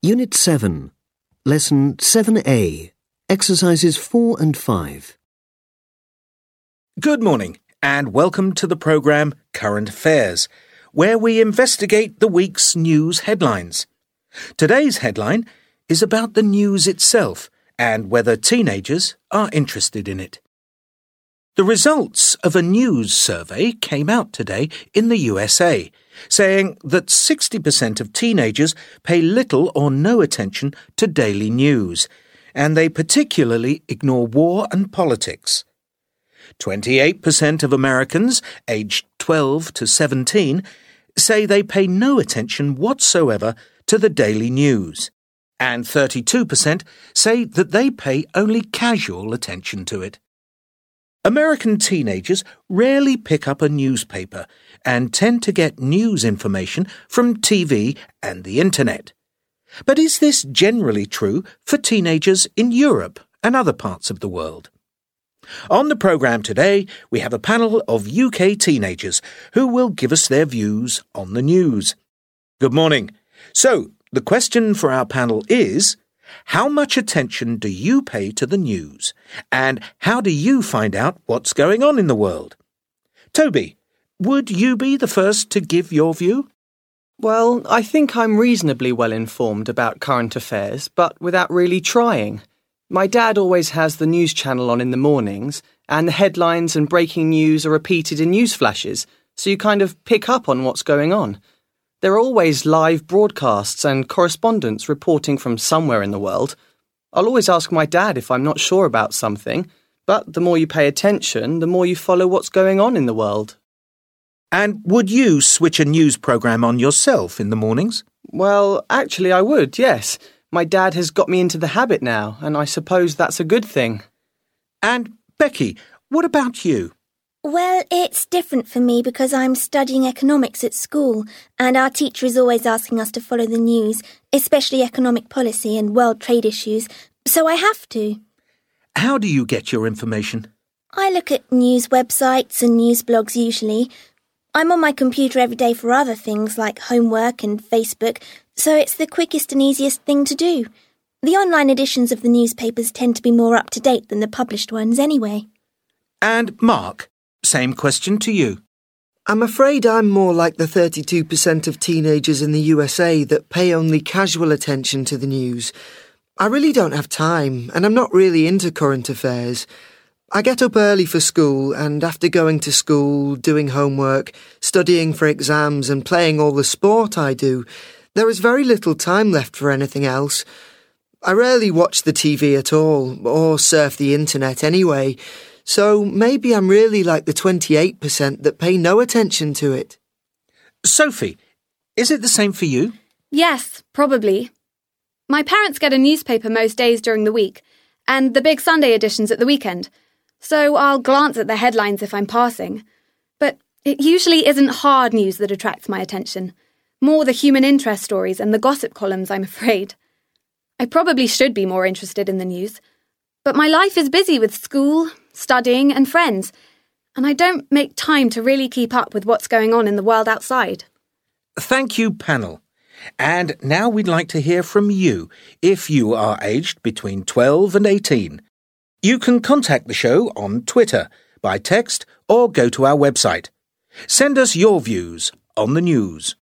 Unit 7, Lesson 7A, Exercises 4 and 5. Good morning and welcome to the programme Current Affairs, where we investigate the week's news headlines. Today's headline is about the news itself and whether teenagers are interested in it. The results of a news survey came out today in the USA, saying that 60% of teenagers pay little or no attention to daily news, and they particularly ignore war and politics. 28% of Americans aged 12 to 17 say they pay no attention whatsoever to the daily news, and 32% say that they pay only casual attention to it. American teenagers rarely pick up a newspaper and tend to get news information from TV and the internet. But is this generally true for teenagers in Europe and other parts of the world? On the programme today, we have a panel of UK teenagers who will give us their views on the news. Good morning. So, the question for our panel is, how much attention do you pay to the news? And how do you find out what's going on in the world? Toby, would you be the first to give your view? Well, I think I'm reasonably well informed about current affairs, but without really trying. My dad always has the news channel on in the mornings, and the headlines and breaking news are repeated in news flashes, so you kind of pick up on what's going on. There are always live broadcasts and correspondents reporting from somewhere in the world. I'll always ask my dad if I'm not sure about something, but the more you pay attention, the more you follow what's going on in the world. And would you switch a news programme on yourself in the mornings? Well, actually I would, yes. My dad has got me into the habit now, and I suppose that's a good thing. And Becky, what about you? Well, it's different for me because I'm studying economics at school, and our teacher is always asking us to follow the news, especially economic policy and world trade issues, so I have to. How do you get your information? I look at news websites and news blogs usually. I'm on my computer every day for other things like homework and Facebook, so it's the quickest and easiest thing to do. The online editions of the newspapers tend to be more up-to-date than the published ones anyway. And Mark, same question to you. I'm afraid I'm more like the 32% of teenagers in the USA that pay only casual attention to the news. I really don't have time, and I'm not really into current affairs. I get up early for school, and after going to school, doing homework, studying for exams and playing all the sport I do, there is very little time left for anything else. I rarely watch the TV at all, or surf the internet anyway, so maybe I'm really like the 28% that pay no attention to it. Sophie, is it the same for you? Yes, probably. My parents get a newspaper most days during the week, and the big Sunday editions at the weekend, so I'll glance at the headlines if I'm passing. But it usually isn't hard news that attracts my attention, more the human interest stories and the gossip columns, I'm afraid. I probably should be more interested in the news, but my life is busy with school, studying and friends, and I don't make time to really keep up with what's going on in the world outside. Thank you, panel. And now we'd like to hear from you if you are aged between 12 and 18. You can contact the show on Twitter, by text, or go to our website. Send us your views on the news.